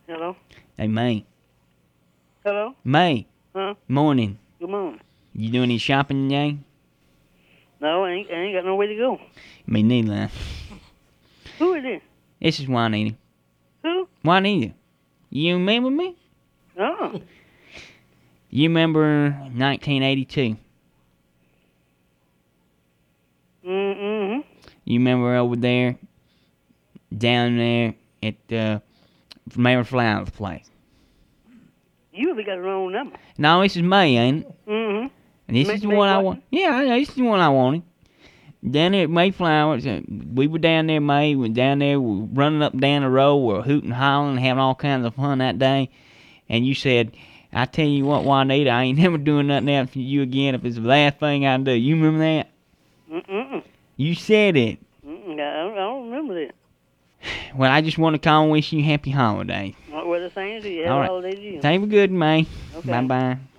Hello? Hey, May. Hello? May. Huh? Morning. Good morning. You doing any shopping today? No, I ain't got no way to go. Me neither. Who is this? This is Juanita. Who? Juanita. You remember me? Oh. You remember 1982? Mm-hmm. You remember over there, down there at Mayor Flowers' place? You really got the wrong number. No, this is May, ain't it? Mm-hmm. And this is the one I want. Yeah, I know, this is the one I wanted. Down there at Mayflowers, we were down there, May. We were down there, we were running up and down the road, we were hooting, hollering, having all kinds of fun that day. And you said, I tell you what, Juanita, I ain't never doing nothing else for you again if it's the last thing I do. You remember that? Mm-mm. You said it. Mm-mm. I don't remember that. Well, I just want to call and wish you happy holidays. Well, the same to you. All Happy right. holidays to you. Stay good, May. Okay. Bye-bye.